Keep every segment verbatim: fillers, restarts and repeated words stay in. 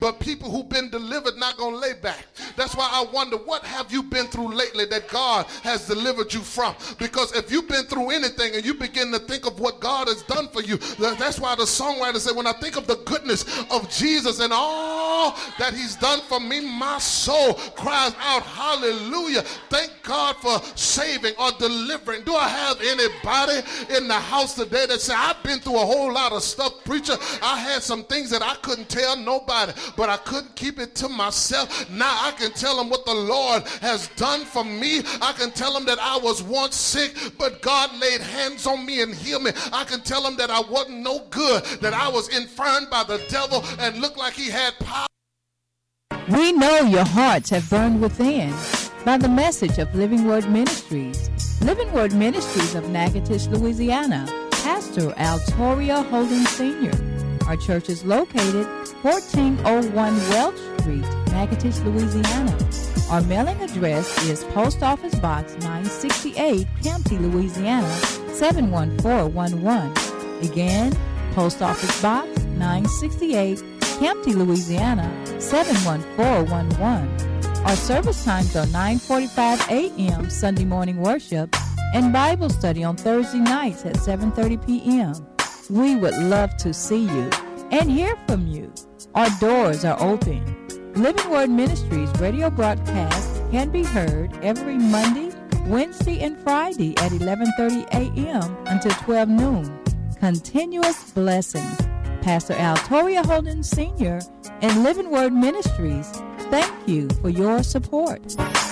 But people who've been delivered not going to lay back. That's why I wonder, what have you been through lately that God has delivered you from? Because if you've been through anything and you begin to think of what God has done for you, that's why the songwriter said, when I think of the goodness of Jesus and all that he's done for me, my soul cries out, hallelujah. Thank God for saving or delivering. Do I have anybody in the house today that say, I've been through a whole lot of stuff, preacher. I had some things that I couldn't tell nobody, but I couldn't keep it to myself. Now I can tell them what the Lord has done for me. I can tell them that I was once sick, but God laid hands on me and healed me. I can tell them that I wasn't no good, that I was infirmed by the devil and looked like he had power. We know your hearts have burned within by the message of Living Word Ministries. Living Word Ministries of Natchitoches, Louisiana. Pastor Altoria Holden Senior Our church is located fourteen oh one Welch Street, Natchitoches, Louisiana. Our mailing address is Post Office Box nine sixty-eight, Campty, Louisiana, seven one four one one. Again, Post Office Box nine sixty-eight, Campty, Louisiana, seven one four one one. Our service times are nine forty-five a.m. Sunday morning worship and Bible study on Thursday nights at seven thirty p.m. We would love to see you and hear from you. Our doors are open. Living Word Ministries radio broadcast can be heard every Monday, Wednesday, and Friday at eleven thirty a.m. until twelve noon. Continuous blessings. Pastor Altoria Holden Senior and Living Word Ministries, thank you for your support.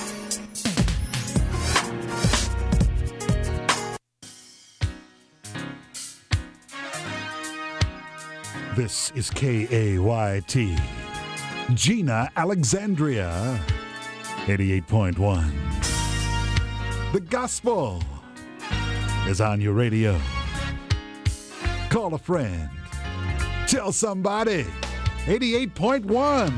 This is K A Y T, Gina, Alexandria, eighty-eight point one. The gospel is on your radio. Call a friend. Tell somebody. eighty-eight point one.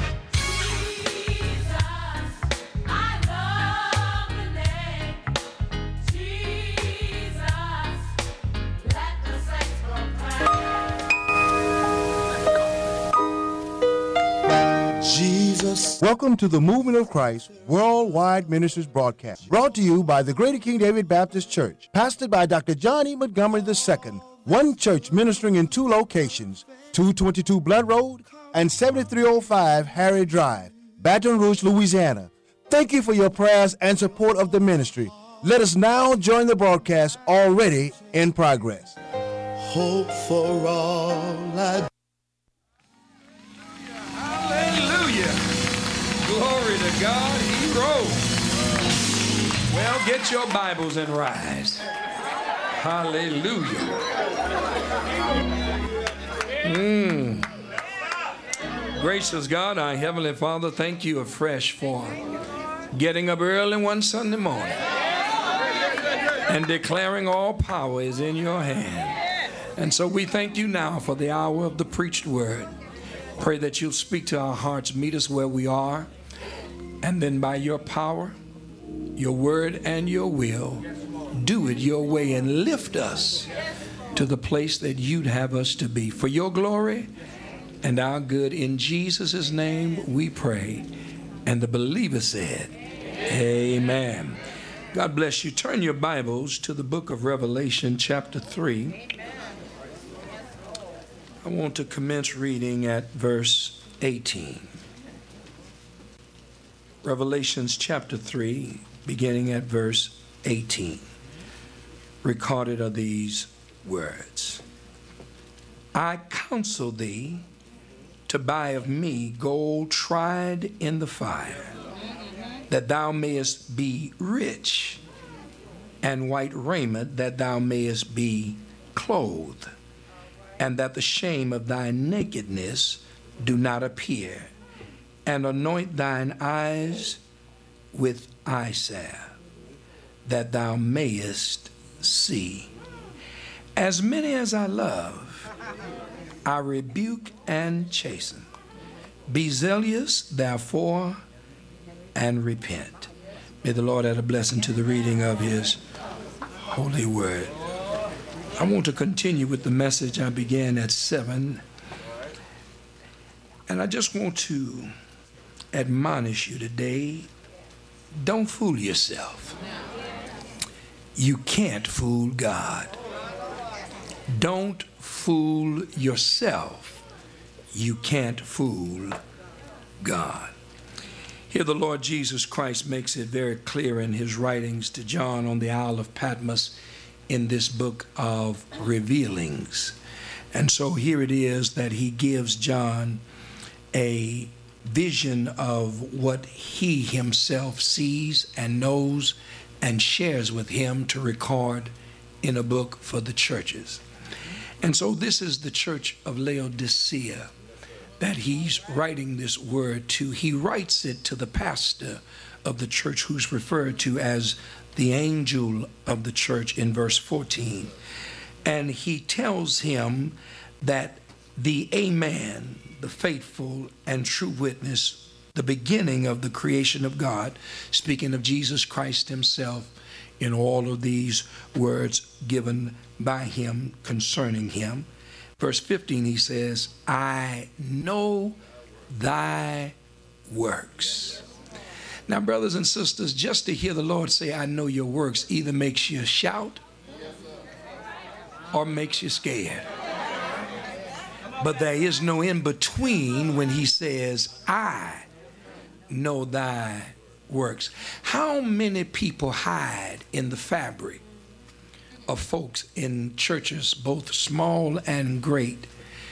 Welcome to the Movement of Christ Worldwide Ministries broadcast, brought to you by the Greater King David Baptist Church, pastored by Doctor John E. Montgomery the Second, one church ministering in two locations, two twenty-two Blood Road and seventy-three oh five Harry Drive, Baton Rouge, Louisiana. Thank you for your prayers and support of the ministry. Let us now join the broadcast already in progress. Hope for all I Glory to God, he rose. Well, get your Bibles and rise. Hallelujah. Mm. Gracious God, our Heavenly Father, thank you afresh for getting up early one Sunday morning and declaring all power is in your hand. And so we thank you now for the hour of the preached word. Pray that you'll speak to our hearts, meet us where we are, and then by your power, your word, and your will, do it your way and lift us to the place that you'd have us to be. For your glory and our good, in Jesus' name we pray. And the believer said, amen. God bless you. Turn your Bibles to the book of Revelation, chapter three. I want to commence reading at verse eighteen. Revelations chapter three, beginning at verse eighteen. Recorded are these words. I counsel thee to buy of me gold tried in the fire, that thou mayest be rich, and white raiment, that thou mayest be clothed, and that the shame of thy nakedness do not appear, and anoint thine eyes with eye salve, that thou mayest see. As many as I love, I rebuke and chasten. Be zealous, therefore, and repent. May the Lord add a blessing to the reading of his holy word. I want to continue with the message I began at seven. And I just want to admonish you today, don't fool yourself. You can't fool God. Don't fool yourself. You can't fool God. Here the Lord Jesus Christ makes it very clear in his writings to John on the Isle of Patmos in this book of revealings. And so here it is that he gives John a vision of what he himself sees and knows and shares with him to record in a book for the churches. And so this is the church of Laodicea that he's writing this word to. He writes it to the pastor of the church, who's referred to as the angel of the church in verse fourteen. And he tells him that the Amen, the faithful and true witness, the beginning of the creation of God, speaking of Jesus Christ himself in all of these words given by him concerning him. Verse fifteen, he says, I know thy works. Now, brothers and sisters, just to hear the Lord say, I know your works, either makes you shout or makes you scared. But there is no in between when he says, I know thy works. How many people hide in the fabric of folks in churches, both small and great,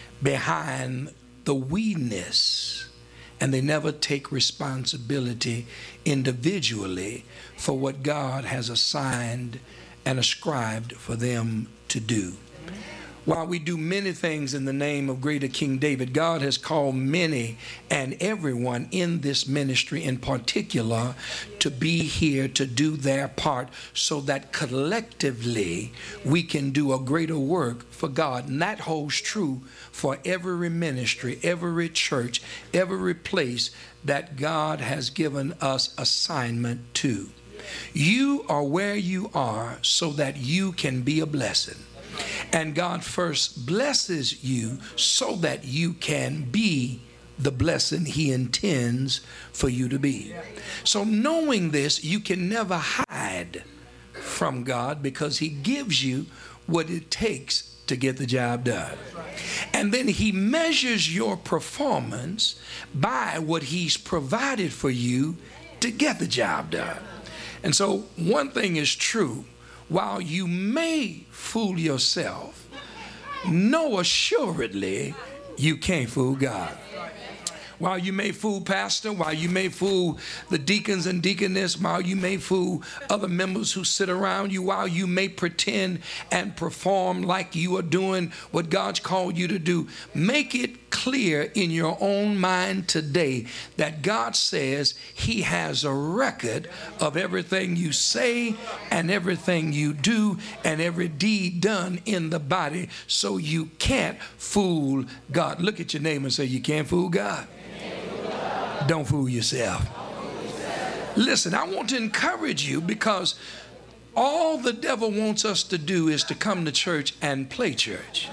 behind the we-ness, and they never take responsibility individually for what God has assigned and ascribed for them to do. While we do many things in the name of greater King David, God has called many and everyone in this ministry in particular to be here to do their part so that collectively we can do a greater work for God. And that holds true for every ministry, every church, every place that God has given us assignment to. You are where you are so that you can be a blessing. And God first blesses you so that you can be the blessing he intends for you to be. So knowing this, you can never hide from God because he gives you what it takes to get the job done. And then he measures your performance by what he's provided for you to get the job done. And so one thing is true. While you may fool yourself, know assuredly you can't fool God. While you may fool pastor, while you may fool the deacons and deaconess, while you may fool other members who sit around you, while you may pretend and perform like you are doing what God's called you to do, make it clear in your own mind today that God says he has a record of everything you say and everything you do and every deed done in the body, so you can't fool God. Look at your neighbor and say, you can't fool God. Don't fool yourself. Listen, I want to encourage you because all the devil wants us to do is to come to church and play church.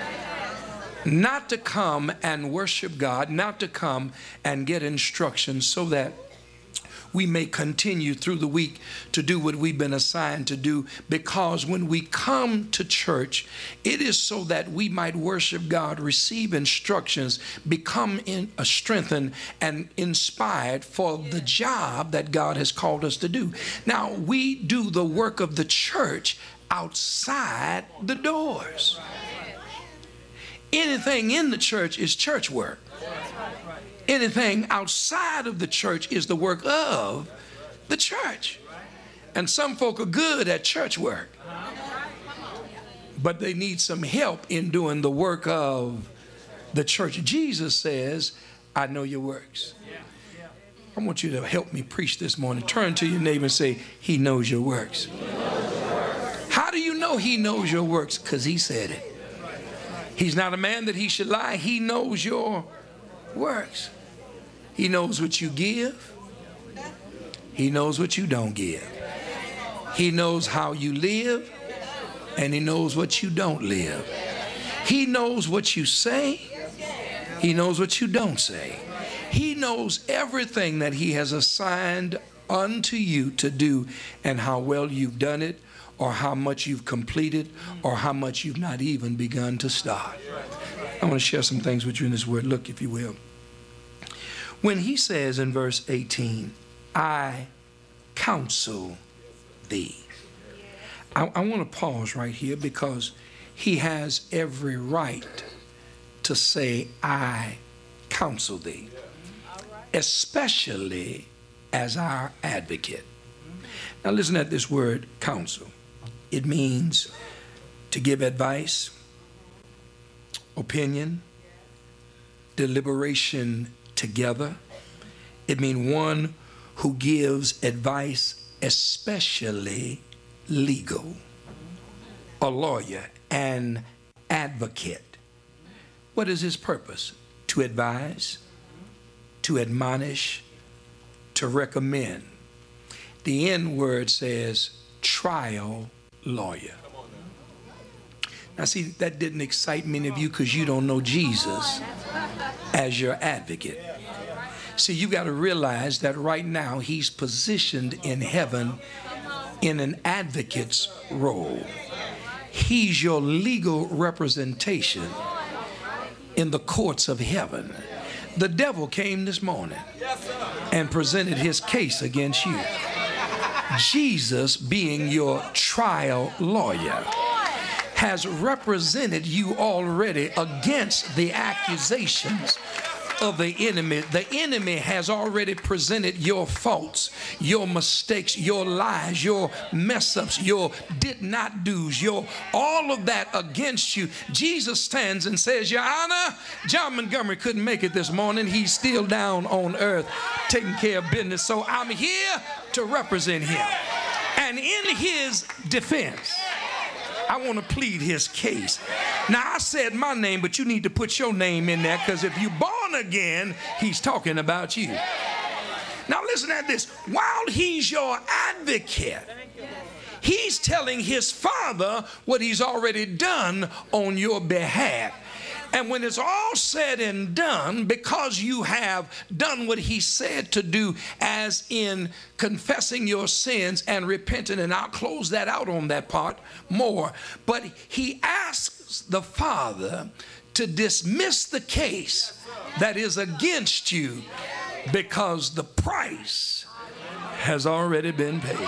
Not to come and worship God, not to come and get instructions so that we may continue through the week to do what we've been assigned to do. Because when we come to church, it is so that we might worship God, receive instructions, become in, uh, strengthened and inspired for the job that God has called us to do. Now, we do the work of the church outside the doors. Anything in the church is church work. Anything outside of the church is the work of the church. And some folk are good at church work, but they need some help in doing the work of the church. Jesus says, I know your works. I want you to help me preach this morning. Turn to your neighbor and say, he knows your works. How do you know he knows your works? Because he said it. He's not a man that he should lie. He knows your works. He knows what you give. He knows what you don't give. He knows how you live, and he knows what you don't live. He knows what you say, He knows what you don't say. He knows everything that he has assigned unto you to do, and how well you've done it, or how much you've completed, or how much you've not even begun to start. I want to share some things with you in this word. Look, if you will. When he says in verse eighteen, I counsel thee. I, I want to pause right here, because he has every right to say, I counsel thee, especially as our advocate. Now listen at this word, counsel. It means to give advice, opinion, deliberation together. It means one who gives advice, especially legal, a lawyer, an advocate. What is his purpose? To advise, to admonish, to recommend. The N word says trial lawyer. Now see, that didn't excite many of you because you don't know Jesus as your advocate. See, you got to realize that right now he's positioned in heaven in an advocate's role. He's your legal representation in the courts of heaven. The devil came this morning and presented his case against you. Jesus, being your trial lawyer, has represented you already against the accusations of the enemy. The enemy has already presented your faults, your mistakes, your lies, your mess ups, your did not do's, your all of that against you. Jesus stands and says, Your Honor, John Montgomery couldn't make it this morning. He's still down on earth taking care of business. So I'm here to represent him. And in his defense, I want to plead his case. Now, I said my name, but you need to put your name in there, because if you're born again, he's talking about you. Now, listen at this. While he's your advocate, he's telling his Father what he's already done on your behalf. And when it's all said and done, because you have done what he said to do, as in confessing your sins and repenting, and I'll close that out on that part more, but he asks the Father to dismiss the case that is against you, because the price has already been paid.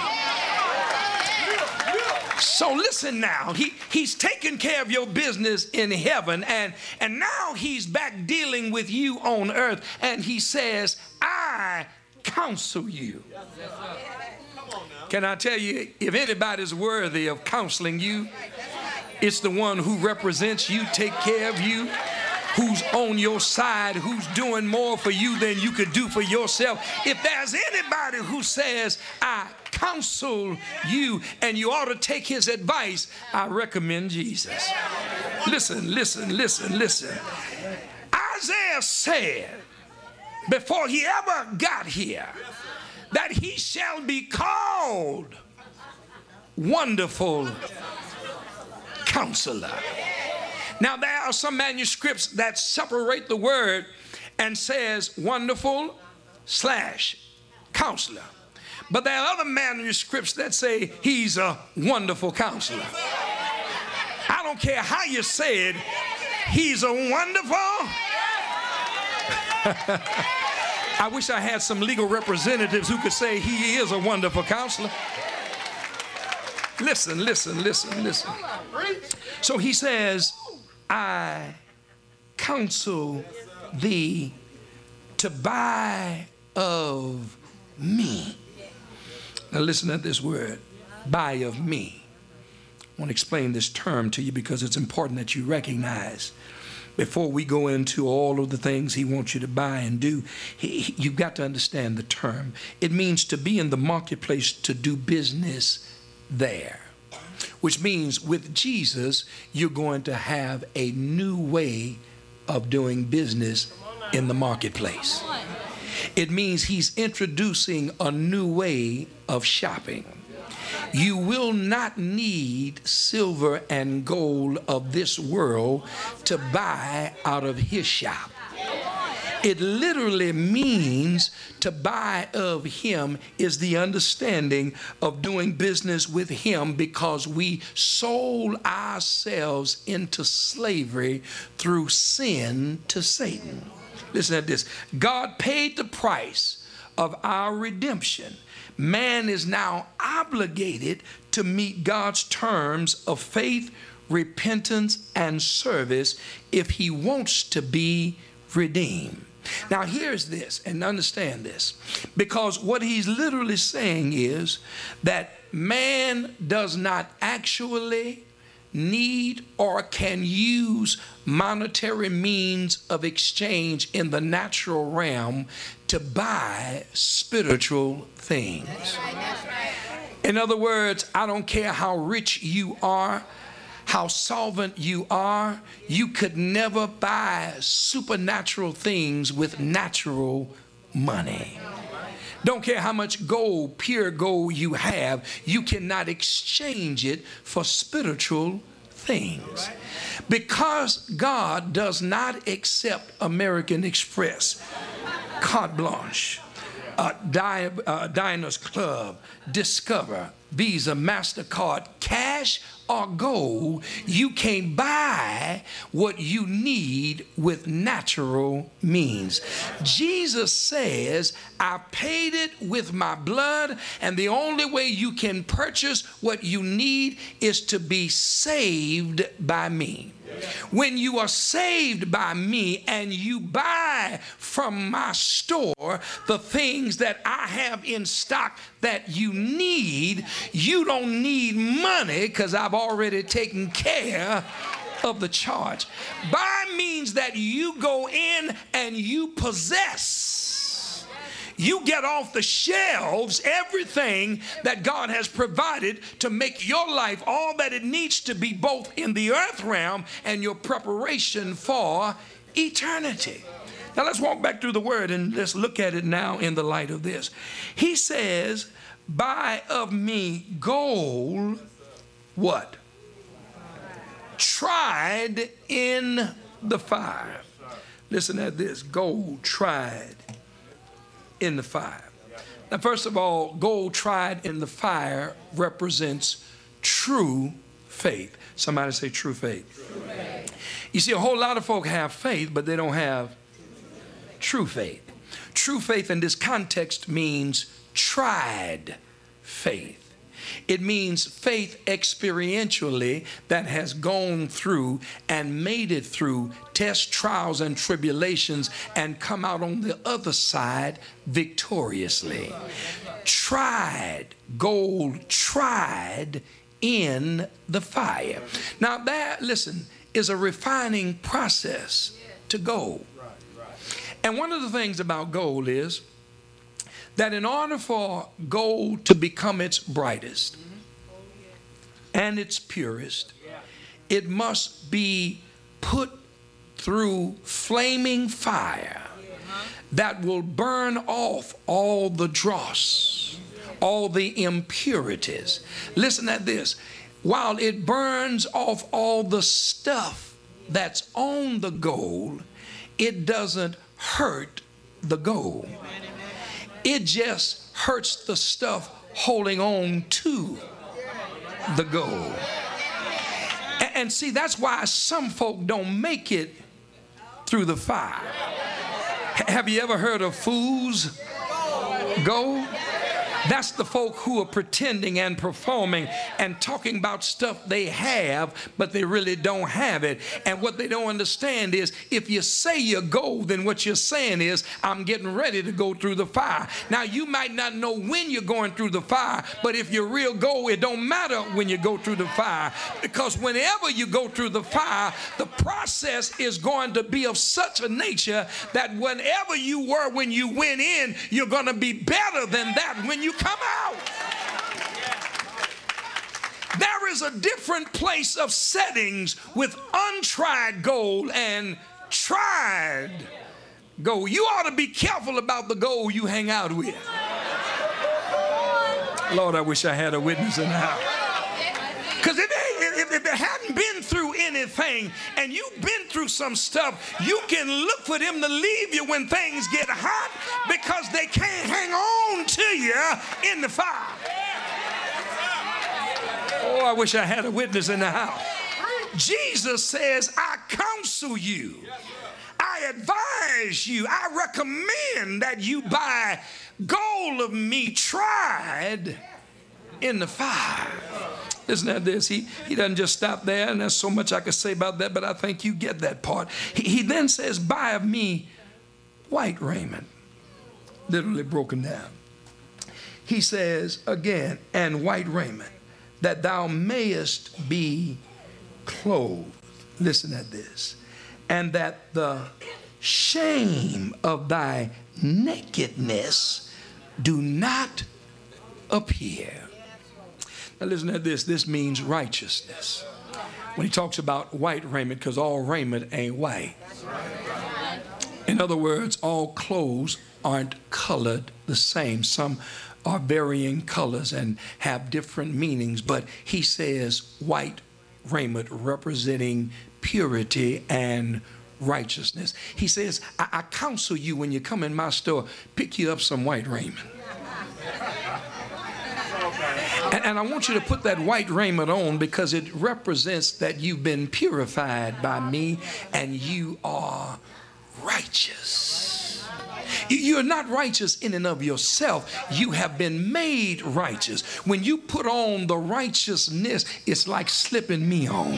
So listen now, he, he's taking care of your business in heaven, and, and now he's back dealing with you on earth, and he says, I counsel you. Can I tell you, if anybody's worthy of counseling you, it's the one who represents you, take care of you, who's on your side, who's doing more for you than you could do for yourself. If there's anybody who says, I counsel you, and you ought to take his advice, I recommend Jesus. Listen, listen, listen, listen. Isaiah said, before he ever got here, that he shall be called Wonderful Counselor. Now, there are some manuscripts that separate the word and says wonderful slash counselor. But there are other manuscripts that say he's a wonderful counselor. I don't care how you say it, he's a wonderful. I wish I had some legal representatives who could say he is a wonderful counselor. Listen, listen, listen, listen. So he says, I counsel thee to buy of me. Now listen to this word, buy of me. I want to explain this term to you because it's important that you recognize, before we go into all of the things he wants you to buy and do, he, he, you've got to understand the term. It means to be in the marketplace, to do business there. Which means with Jesus, you're going to have a new way of doing business in the marketplace. It means he's introducing a new way of shopping. You will not need silver and gold of this world to buy out of his shop. It literally means to buy of him is the understanding of doing business with him, because we sold ourselves into slavery through sin to Satan. Listen to this. God paid the price of our redemption. Man is now obligated to meet God's terms of faith, repentance, and service if he wants to be redeemed. Now here's this, and understand this, because what he's literally saying is that man does not actually need or can use monetary means of exchange in the natural realm to buy spiritual things. That's right, that's right. In other words, I don't care how rich you are, how solvent you are, you could never buy supernatural things with natural money. Don't care how much gold, pure gold you have, you cannot exchange it for spiritual things. Because God does not accept American Express, carte blanche, uh, Di- uh, Diners Club, Discover, Visa, MasterCard, cash or gold, you can't buy what you need with natural means. Jesus says, I paid it with my blood, and the only way you can purchase what you need is to be saved by me. When you are saved by me and you buy from my store the things that I have in stock that you need, you don't need money because I've already taken care of the charge. Buy means that you go in and you possess. You get off the shelves everything that God has provided to make your life all that it needs to be, both in the earth realm and your preparation for eternity. Now let's walk back through the word and let's look at it now in the light of this. He says, buy of me gold, what? Tried in the fire. Listen at this, gold tried in the fire. Now, first of all, gold tried in the fire represents true faith. Somebody say true faith. True faith. You see, a whole lot of folk have faith, but they don't have true faith. True faith in this context means tried faith. It means faith experientially that has gone through and made it through tests, trials, and tribulations and come out on the other side victoriously. Tried, gold tried in the fire. Now that, listen, is a refining process to gold. And one of the things about gold is that in order for gold to become its brightest and its purest, it must be put through flaming fire that will burn off all the dross, all the impurities. Listen at this. While it burns off all the stuff that's on the gold, it doesn't hurt the gold. It just hurts the stuff holding on to the gold. And, and see, that's why some folk don't make it through the fire. H- have you ever heard of fool's gold? That's the folk who are pretending and performing and talking about stuff they have, but they really don't have it. And what they don't understand is if you say you're gold, then what you're saying is, I'm getting ready to go through the fire. Now, you might not know when you're going through the fire, but if you're real gold, it don't matter when you go through the fire. Because whenever you go through the fire, the process is going to be of such a nature that whenever you were when you went in, you're going to be better than that when you come out. There is a different place of settings with untried gold and tried gold. You ought to be careful about the gold you hang out with. Lord, I wish I had a witness in the house. Because if, if, if they hadn't been through anything and you've been through some stuff, you can look for them to leave you when things get hot because they can't hang on to you in the fire. Oh, I wish I had a witness in the house. Jesus says, I counsel you, I advise you, I recommend that you buy gold of me tried in the fire. Listen to this. He, he doesn't just stop there, and there's so much I could say about that, but I think you get that part. He, he then says, buy of me white raiment, literally broken down. He says again, and white raiment, that thou mayest be clothed. Listen at this. And that the shame of thy nakedness do not appear. Now listen to this. This means righteousness. When he talks about white raiment, because all raiment ain't white. In other words, all clothes aren't colored the same. Some are varying colors and have different meanings, but he says white raiment representing purity and righteousness. He says, I, I counsel you when you come in my store, pick you up some white raiment. And, and I want you to put that white raiment on because it represents that you've been purified by me and you are righteous. You're not righteous in and of yourself. You have been made righteous. When you put on the righteousness, it's like slipping me on.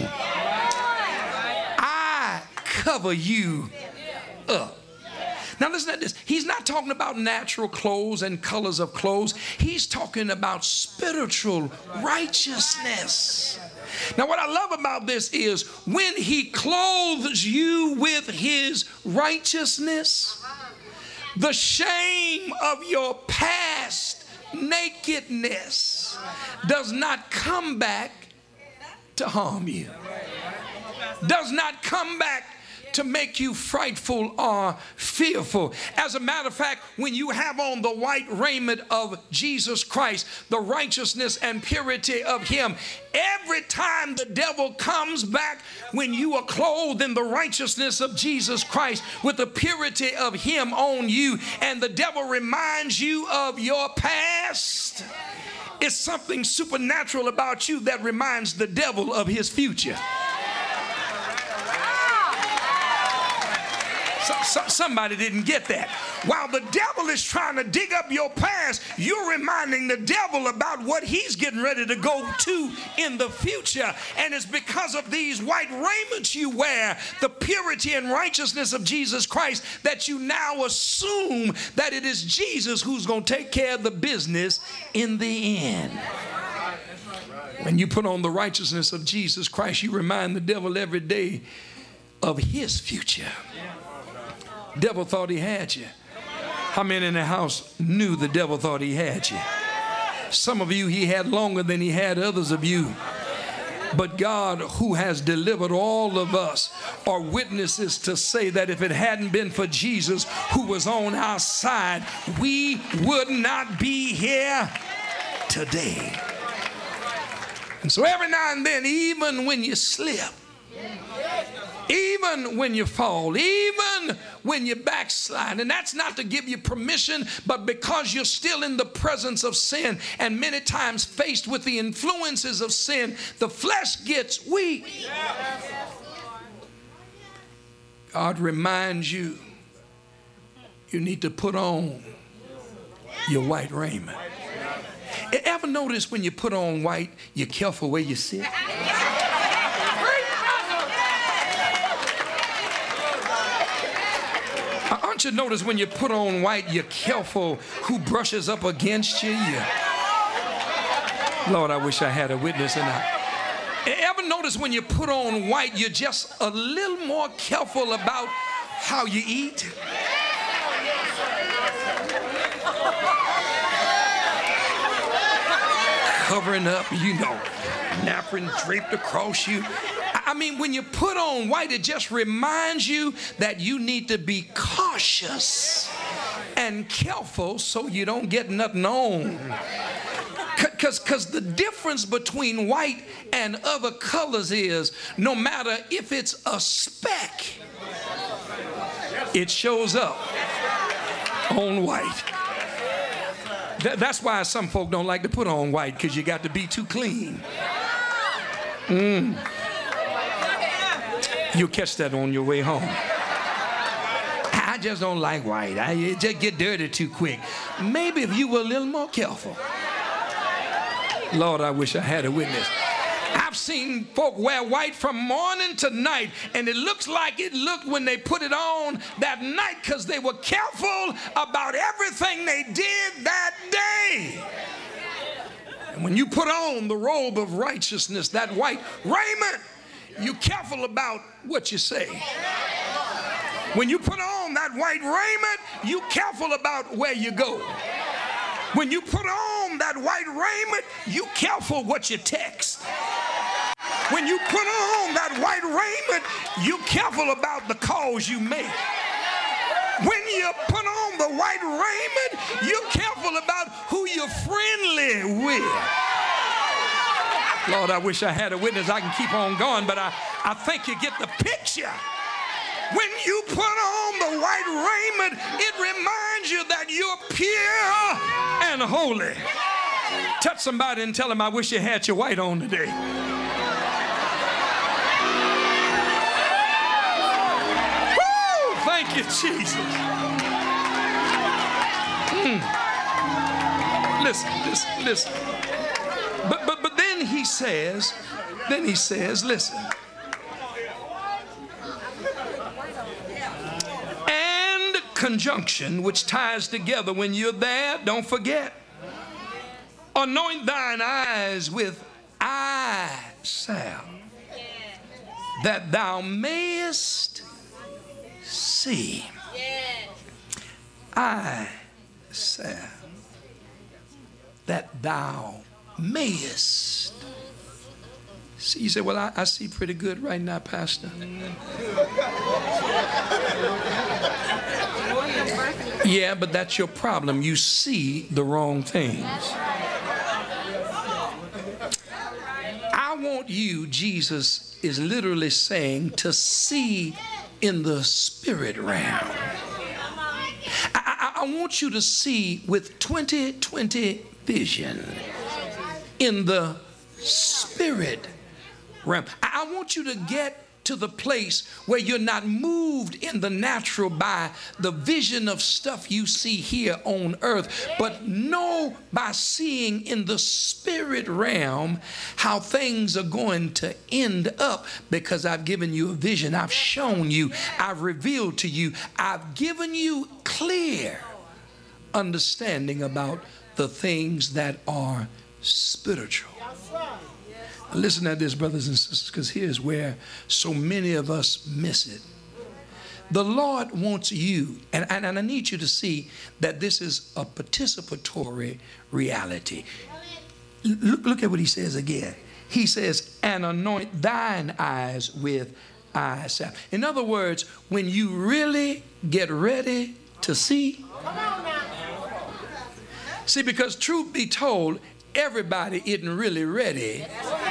I cover you up. Now listen to this. He's not talking about natural clothes and colors of clothes. He's talking about spiritual righteousness. Now what I love about this is when he clothes you with his righteousness, the shame of your past nakedness does not come back to harm you, does not come back to make you frightful or fearful. As a matter of fact, when you have on the white raiment of Jesus Christ, the righteousness and purity of him, every time the devil comes back, when you are clothed in the righteousness of Jesus Christ with the purity of him on you, and the devil reminds you of your past, it's something supernatural about you that reminds the devil of his future. So, somebody didn't get that. While the devil is trying to dig up your past, you're reminding the devil about what he's getting ready to go to in the future. And it's because of these white raiments you wear, the purity and righteousness of Jesus Christ, that you now assume that it is Jesus who's going to take care of the business in the end. When you put on the righteousness of Jesus Christ, you remind the devil every day of his future. Devil thought he had you. How many in the house knew the devil thought he had you? Some of you he had longer than he had others of you. But God, who has delivered all of us, are witnesses to say that if it hadn't been for Jesus who was on our side, we would not be here today. And so every now and then, even when you slip, even when you fall, even when you backslide, and that's not to give you permission, but because you're still in the presence of sin and many times faced with the influences of sin, the flesh gets weak. God reminds you, you need to put on your white raiment. Ever notice when you put on white, you're careful where you sit? Aren't you notice when you put on white, you're careful who brushes up against you? you... Lord, I wish I had a witness in that. Ever notice when you put on white, you're just a little more careful about how you eat? Covering up, you know, napkin draped across you. I mean, when you put on white, it just reminds you that you need to be cautious and careful so you don't get nothing on. Because because the difference between white and other colors is no matter if it's a speck, it shows up on white. Th- that's why some folk don't like to put on white, because you got to be too clean. Mm. You'll catch that on your way home. I just don't like white. I it just get dirty too quick. Maybe if you were a little more careful. Lord, I wish I had a witness. I've seen folk wear white from morning to night, and it looks like it looked when they put it on that night because they were careful about everything they did that day. And when you put on the robe of righteousness, that white raiment, you're careful about what you say. When you put on that white raiment, you're careful about where you go. When you put on that white raiment, you careful what you text. When you put on that white raiment, you careful about the calls you make. When you put on the white raiment, you're careful about who you're friendly with. Lord, I wish I had a witness. I can keep on going, but I, I think you get the picture. When you put on the white raiment, it reminds you that you're pure and holy. Touch somebody and tell them, I wish you had your white on today. Woo! Thank you, Jesus. Mm. Listen, listen, listen. But, but, but then he says, then he says, listen. Conjunction, which ties together when you're there, don't forget. Anoint thine eyes with eye salve, that thou mayest see. Eye salve, that thou mayest see. You say, well, I, I see pretty good right now, Pastor. Yeah, but that's your problem. You see the wrong things. I want you, Jesus is literally saying, to see in the spirit realm. I, I, I want you to see with twenty twenty vision in the spirit realm. I, I want you to get to the place where you're not moved in the natural by the vision of stuff you see here on earth, but know by seeing in the spirit realm how things are going to end up, because I've given you a vision. I've shown you. I've revealed to you. I've given you clear understanding about the things that are spiritual. Listen to this, brothers and sisters, because here's where so many of us miss it. The Lord wants you, and, and, and I need you to see that this is a participatory reality. Look, look at what he says again. He says, and anoint thine eyes with eye salve. In other words, when you really get ready to see. See, because truth be told, everybody isn't really ready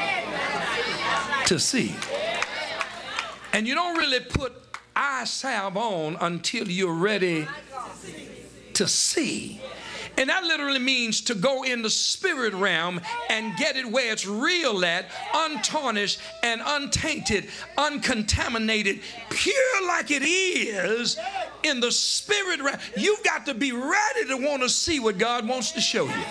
to see. And you don't really put eye salve on until you're ready to see. And that literally means to go in the spirit realm and get it where it's real at, untarnished and untainted, uncontaminated, pure like it is in the spirit realm. You've got to be ready to want to see what God wants to show you.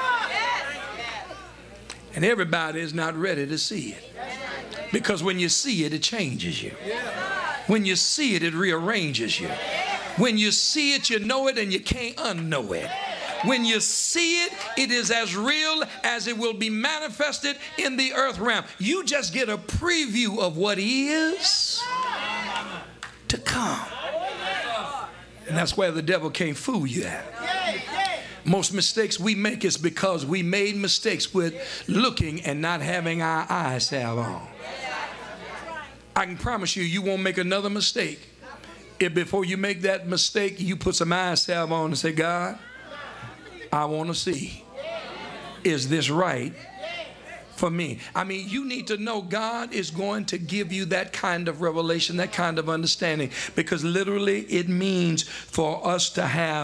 And everybody is not ready to see it. Because when you see it, it changes you. When you see it, it rearranges you. When you see it, you know it and you can't unknow it. When you see it, it is as real as it will be manifested in the earth realm. You just get a preview of what is to come. And that's where the devil can't fool you at. Most mistakes we make is because we made mistakes with looking and not having our eye salve on. I can promise you, you won't make another mistake if before you make that mistake, you put some eye salve on and say, God, I want to see. is this right for me? I mean, you need to know God is going to give you that kind of revelation, that kind of understanding, because literally it means for us to have